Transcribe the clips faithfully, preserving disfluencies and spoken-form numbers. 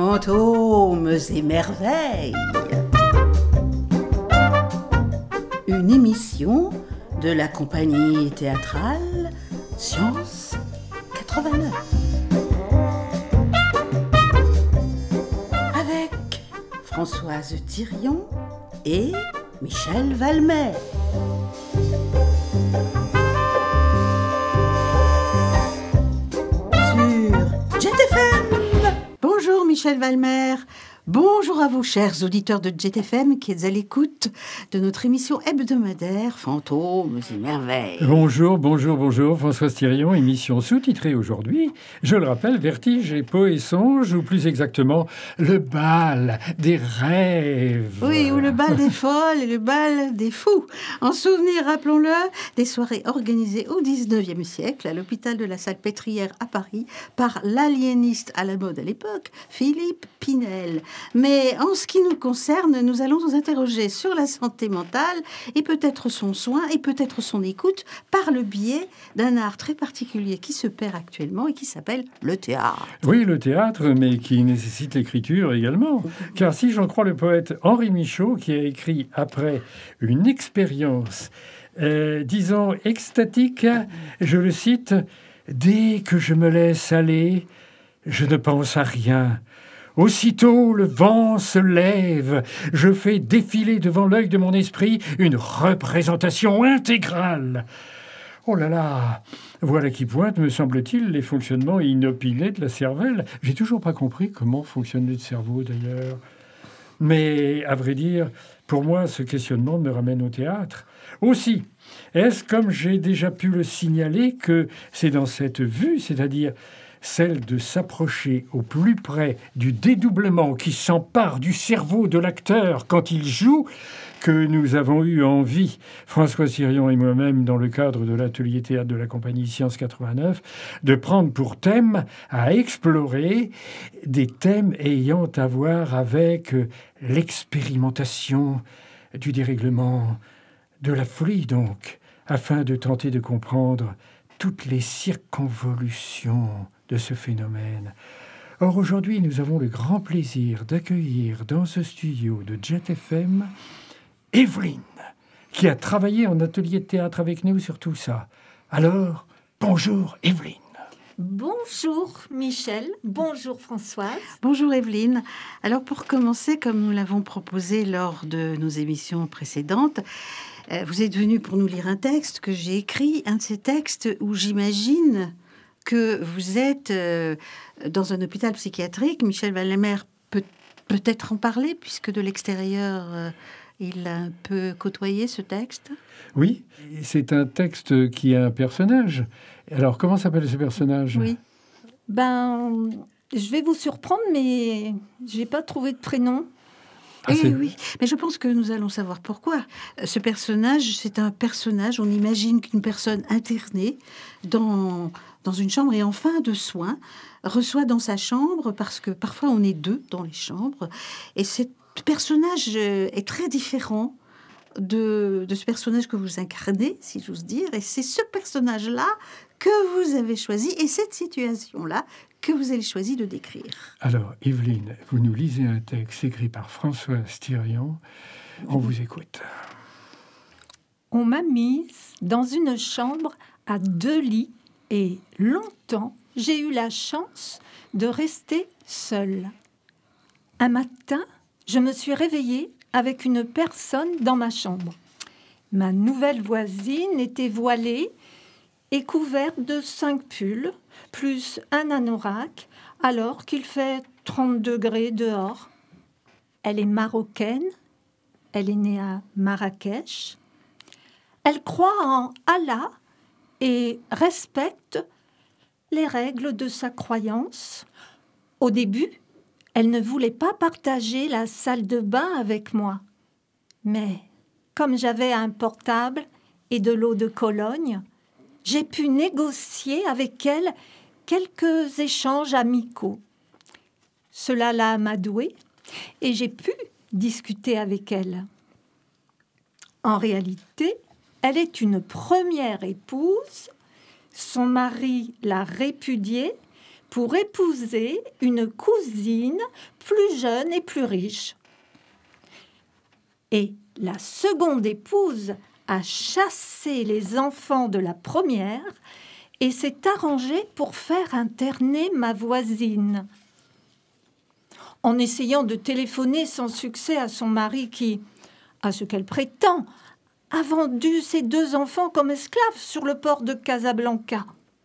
Fantômes et merveilles. Une émission de la compagnie théâtrale Science quatre-vingt-neuf. Avec Françoise Thirion et Michel Valmer. Sur Jet F M. Bonjour Michel Valmer. Bonjour à vous, chers auditeurs de Jet F M qui êtes à l'écoute de notre émission hebdomadaire Fantômes et merveilles. Bonjour, bonjour, bonjour, Françoise Thirion, émission sous-titrée aujourd'hui. Je le rappelle, Vertige et Peau et Songe, ou plus exactement, le bal des rêves. Oui, ou le bal des folles et le bal des fous. En souvenir, rappelons-le, des soirées organisées au dix-neuvième siècle à l'hôpital de la Salpêtrière à Paris par l'aliéniste à la mode à l'époque, Philippe Pinel. Mais en ce qui nous concerne, nous allons nous interroger sur la santé mentale et peut-être son soin et peut-être son écoute par le biais d'un art très particulier qui se perd actuellement et qui s'appelle le théâtre. Oui, le théâtre, mais qui nécessite l'écriture également. Car si j'en crois le poète Henri Michaud, qui a écrit après une expérience, euh, disons, extatique, je le cite, « Dès que je me laisse aller, je ne pense à rien. Aussitôt, le vent se lève. Je fais défiler devant l'œil de mon esprit une représentation intégrale. » Oh là là, voilà qui pointe, me semble-t-il, les fonctionnements inopinés de la cervelle. J'ai toujours pas compris comment fonctionnait le cerveau, d'ailleurs. Mais, à vrai dire, pour moi, ce questionnement me ramène au théâtre. Aussi, est-ce, comme j'ai déjà pu le signaler, que c'est dans cette vue, c'est-à-dire celle de s'approcher au plus près du dédoublement qui s'empare du cerveau de l'acteur quand il joue, que nous avons eu envie, François Thirion et moi-même, dans le cadre de l'atelier théâtre de la compagnie Science quatre-vingt-neuf, de prendre pour thème à explorer des thèmes ayant à voir avec l'expérimentation du dérèglement, de la folie donc, afin de tenter de comprendre toutes les circonvolutions de ce phénomène. Or, aujourd'hui, nous avons le grand plaisir d'accueillir dans ce studio de Jet F M Evelyne, qui a travaillé en atelier de théâtre avec nous sur tout ça. Alors, bonjour Evelyne. Bonjour Michel, bonjour Françoise. Bonjour Evelyne. Alors pour commencer, comme nous l'avons proposé lors de nos émissions précédentes, euh, vous êtes venu pour nous lire un texte que j'ai écrit, un de ces textes où j'imagine que vous êtes euh, dans un hôpital psychiatrique. Michel Valmer peut peut-être en parler, puisque de l'extérieur, euh, il a un peu côtoyé ce texte. Oui, c'est un texte qui a un personnage. Alors, comment s'appelle ce personnage ? Oui. Ben, je vais vous surprendre, mais j'ai pas trouvé de prénom. Ah, Eh oui, mais je pense que nous allons savoir pourquoi. Ce personnage, c'est un personnage, on imagine qu'une personne internée dans, dans une chambre et en fin de soins reçoit dans sa chambre, parce que parfois on est deux dans les chambres, et ce personnage est très différent de, de ce personnage que vous incarnez, si j'ose dire, et c'est ce personnage-là que vous avez choisi, et cette situation-là que vous avez choisi de décrire. Alors, Evelyne, vous nous lisez un texte écrit par Françoise Thirion. On vous écoute. On m'a mise dans une chambre à deux lits et longtemps, j'ai eu la chance de rester seule. Un matin, je me suis réveillée avec une personne dans ma chambre. Ma nouvelle voisine était voilée et couverte de cinq pulls, plus un anorak, alors qu'il fait trente degrés dehors. Elle est marocaine, elle est née à Marrakech. Elle croit en Allah et respecte les règles de sa croyance. Au début, elle ne voulait pas partager la salle de bain avec moi. Mais comme j'avais un portable et de l'eau de Cologne, j'ai pu négocier avec elle quelques échanges amicaux. Cela l'a amadouée et j'ai pu discuter avec elle. En réalité, elle est une première épouse. Son mari l'a répudiée pour épouser une cousine plus jeune et plus riche. Et la seconde épouse a chassé les enfants de la première et s'est arrangée pour faire interner ma voisine. En essayant de téléphoner sans succès à son mari qui, à ce qu'elle prétend, a vendu ses deux enfants comme esclaves sur le port de Casablanca.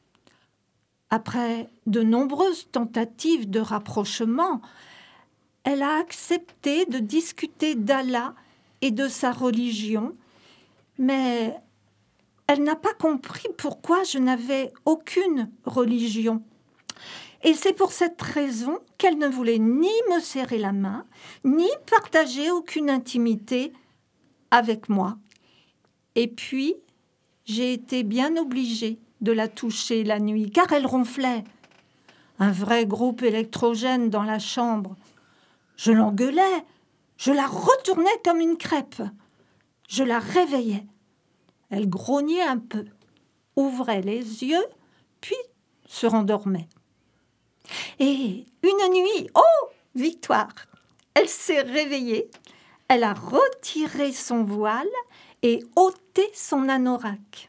Après de nombreuses tentatives de rapprochement, elle a accepté de discuter d'Allah et de sa religion, mais elle n'a pas compris pourquoi je n'avais aucune religion. Et c'est pour cette raison qu'elle ne voulait ni me serrer la main, ni partager aucune intimité avec moi. Et puis, j'ai été bien obligée de la toucher la nuit, car elle ronflait. Un vrai groupe électrogène dans la chambre. Je l'engueulais, je la retournais comme une crêpe. Je la réveillais. Elle grognait un peu, ouvrait les yeux, puis se rendormait. Et une nuit, oh, victoire! Elle s'est réveillée, elle a retiré son voile et ôté son anorak.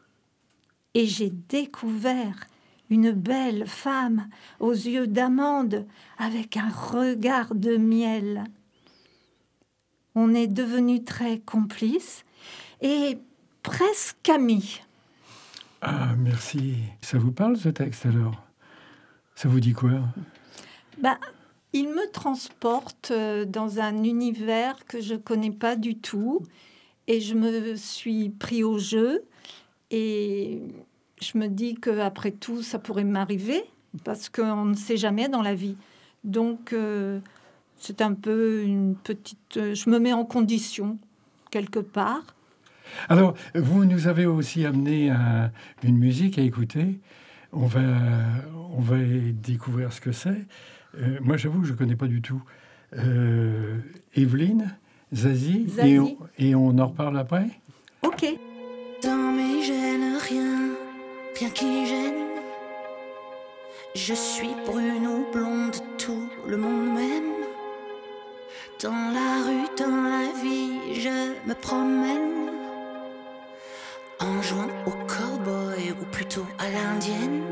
Et j'ai découvert une belle femme aux yeux d'amande avec un regard de miel. On est devenus très complices et presque amis. Ah, merci. Ça vous parle, ce texte, alors? Ça vous dit quoi? Bah, il me transporte dans un univers que je ne connais pas du tout. Et je me suis pris au jeu. Et je me dis qu'après tout, ça pourrait m'arriver. Parce qu'on ne sait jamais dans la vie. Donc, euh, c'est un peu une petite... Euh, je me mets en condition, quelque part. Alors, vous nous avez aussi amené à une musique à écouter. On va, on va découvrir ce que c'est. Euh, moi, j'avoue que je ne connais pas du tout. Euh, Evelyne, Zazie, Zazie. Et, on, et on en reparle après? Ok. Dans mes gènes, rien, rien qui gêne. Je suis brune ou blonde, tout le monde m'aime. Dans la rue, dans la vie, je me promène. En jouant au cow-boy ou plutôt à l'indienne.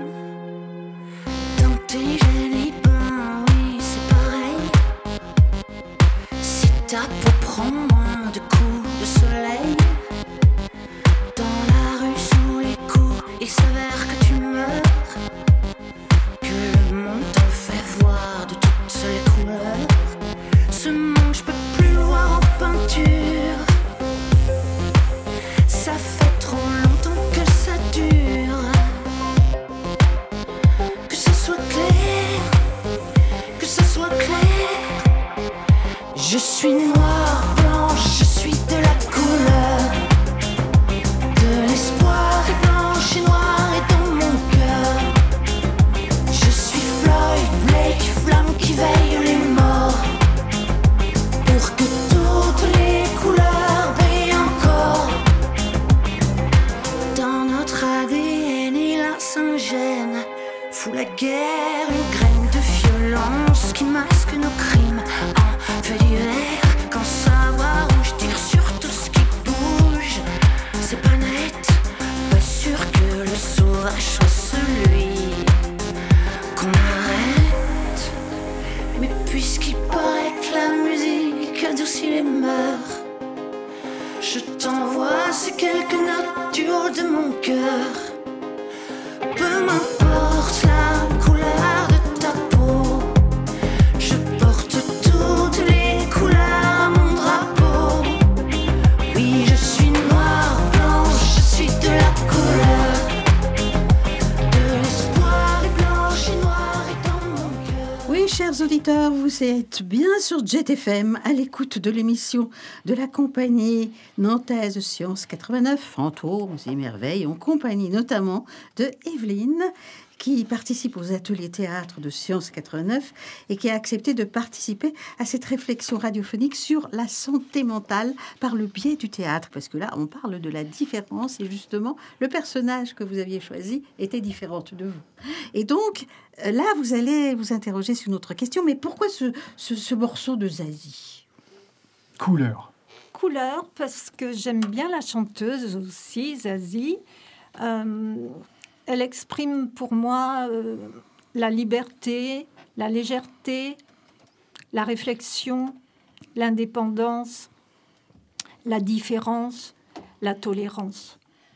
Dans tes gènes, et ben oui, c'est pareil. Si ta peau prend moins de coups de soleil, dans la rue, sous les coups, il s'avère que tu meurs. Que le monde t'en fait voir de toutes les couleurs. Ce monde, je peux plus le voir en peinture. Ça fait trop longtemps que ça dure. Que ce soit clair, que ce soit clair. Je suis noire, blanche, je suis de la couleur. De l'espoir et blanche et noire est dans mon cœur. Je suis Floyd, Blake, flamme qui veille les morts. Pour que toutes les couleurs brillent encore. Dans notre A D N, il a Saint-Gène. Fout la guerre, une graine de violence qui masque nos crimes. En feu d'hiver, quand ça va rouge, tire sur tout ce qui bouge. C'est pas net, pas sûr que le sauvage soit celui qu'on arrête. Mais puisqu'il paraît que la musique adoucit les mœurs, je t'envoie ces quelques notes du haut de mon cœur. Peu m'importe la couleur de ta peau, je porte toutes les couleurs à mon drapeau. Oui, je suis noire, blanche, je suis de la couleur. De l'espoir et blanche et noire est dans mon cœur. Oui, chers auditeurs, vous êtes bien sur Jet F M, à l'écoute de l'émission de la compagnie nantaise Science quatre-vingt-neuf, Fantômes et Merveilles, en compagnie notamment de Evelyne, qui participe aux ateliers théâtre de Sciences quatre-vingt-neuf et qui a accepté de participer à cette réflexion radiophonique sur la santé mentale par le biais du théâtre. Parce que là, on parle de la différence et justement, le personnage que vous aviez choisi était différent de vous. Et donc, là, vous allez vous interroger sur une autre question. Mais pourquoi ce, ce, ce morceau de Zazie ? Couleur. Couleur, parce que j'aime bien la chanteuse aussi, Zazie. Euh, elle exprime pour moi euh, la liberté, la légèreté, la réflexion, l'indépendance, la différence, la tolérance.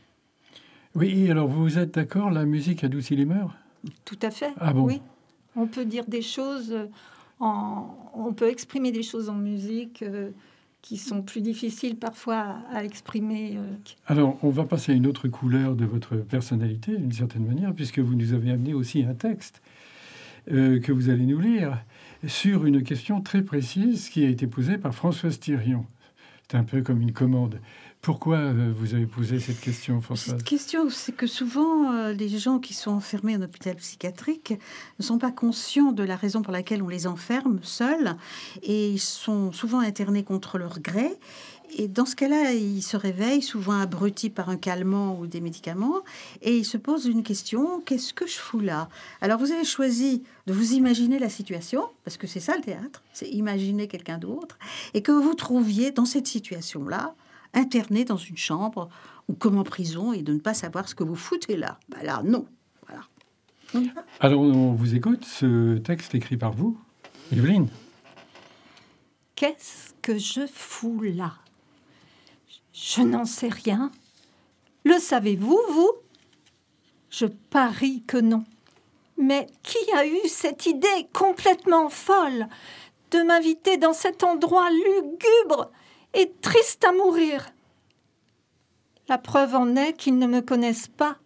Oui, alors vous êtes d'accord, la musique adoucit les mœurs ? Tout à fait, ah bon oui. On peut dire des choses, en, on peut exprimer des choses en musique euh, qui sont plus difficiles parfois à, à exprimer. Euh. Alors, on va passer à une autre couleur de votre personnalité, d'une certaine manière, puisque vous nous avez amené aussi un texte euh, que vous allez nous lire sur une question très précise qui a été posée par Françoise Thirion. C'est un peu comme une commande. Pourquoi euh, vous avez posé cette question, Françoise ? Cette question, c'est que souvent, euh, les gens qui sont enfermés en hôpital psychiatrique ne sont pas conscients de la raison pour laquelle on les enferme seuls et ils sont souvent internés contre leur gré. Et dans ce cas-là, ils se réveillent, souvent abrutis par un calmant ou des médicaments, et ils se posent une question, qu'est-ce que je fous là ? Alors, vous avez choisi de vous imaginer la situation, parce que c'est ça le théâtre, c'est imaginer quelqu'un d'autre, et que vous vous trouviez dans cette situation-là, interné dans une chambre ou comme en prison, et de ne pas savoir ce que vous foutez là. Ben là, non. Voilà. Alors, on vous écoute, ce texte écrit par vous, Evelyne. Qu'est-ce que je fous là ? Je n'en sais rien. Le savez-vous, vous ? Je parie que non. Mais qui a eu cette idée complètement folle de m'inviter dans cet endroit lugubre et triste à mourir ? La preuve en est qu'ils ne me connaissent pas.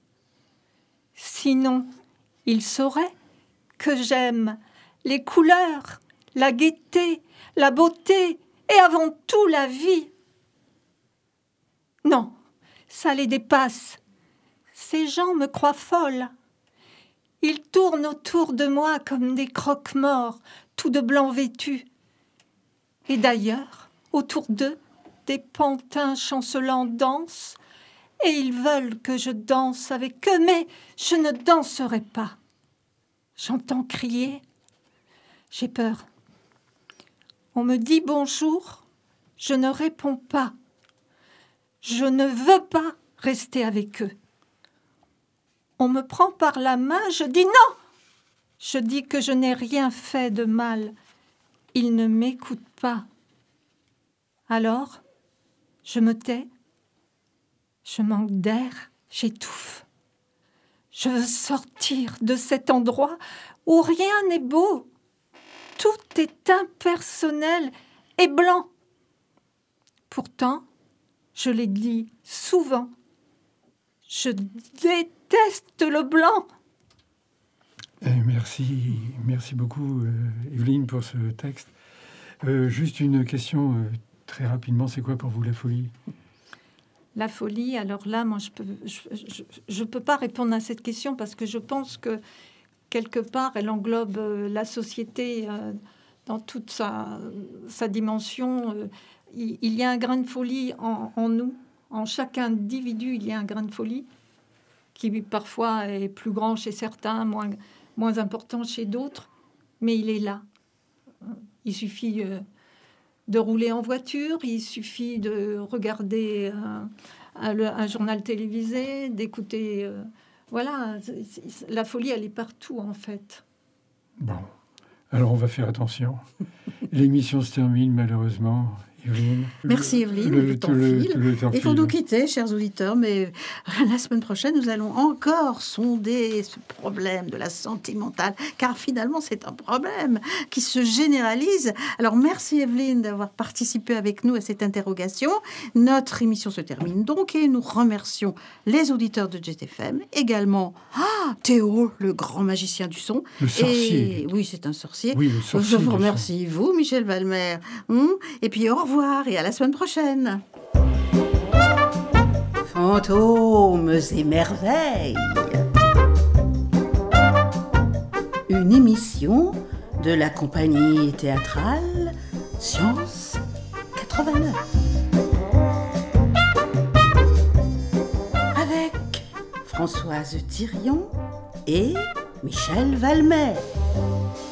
Sinon, ils sauraient que j'aime les couleurs, la gaieté, la beauté et avant tout la vie. Non, ça les dépasse. Ces gens me croient folle. Ils tournent autour de moi comme des croque-morts, tout de blanc vêtus. Et d'ailleurs, autour d'eux, des pantins chancelants dansent, et ils veulent que je danse avec eux, mais je ne danserai pas. J'entends crier. J'ai peur. On me dit bonjour, je ne réponds pas. Je ne veux pas rester avec eux. On me prend par la main, je dis non. Je dis que je n'ai rien fait de mal. Ils ne m'écoutent pas. Alors, je me tais. Je manque d'air, j'étouffe. Je veux sortir de cet endroit où rien n'est beau. Tout est impersonnel et blanc. Pourtant, je l'ai dit souvent, je déteste le blanc. Eh, merci, merci beaucoup, euh, Evelyne, pour ce texte. Euh, juste une question euh, très rapidement, c'est quoi pour vous la folie ? La folie, alors là, moi, je peux, je, je, je peux pas répondre à cette question parce que je pense que quelque part, elle englobe euh, la société euh, dans toute sa, sa dimension. Euh, il, il y a un grain de folie en, en nous, en chaque individu, il y a un grain de folie qui parfois est plus grand chez certains, moins, moins important chez d'autres, mais il est là. Il suffit euh, de rouler en voiture, il suffit de regarder un, un, un journal télévisé, d'écouter... Euh, voilà, c'est, c'est, la folie, elle est partout, en fait. Bon, alors on va faire attention. L'émission se termine, malheureusement. Evelyne. Merci Evelyne, le, le, temps le, file. Le, le temps Il faut file. Nous quitter, chers auditeurs, mais la semaine prochaine, nous allons encore sonder ce problème de la santé mentale, car finalement, c'est un problème qui se généralise. Alors, merci Evelyne d'avoir participé avec nous à cette interrogation. Notre émission se termine donc et nous remercions les auditeurs de Jet F M, également ah, Théo, le grand magicien du son. Le sorcier. Et, oui, c'est un sorcier. Oui, le sorcier. Je vous remercie, vous, Michel Valmer. Hum, et puis, au revoir. Au revoir et à la semaine prochaine. Fantômes et merveilles. une émission de la compagnie théâtrale Science quatre-vingt-neuf. Avec Françoise Thirion et Michel Valmer.